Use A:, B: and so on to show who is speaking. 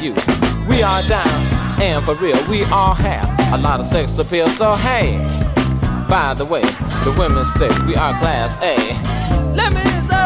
A: you. We are down, and for real, we all have a lot of sex appeal. So hey, by the way, the women say we are class A. Let me say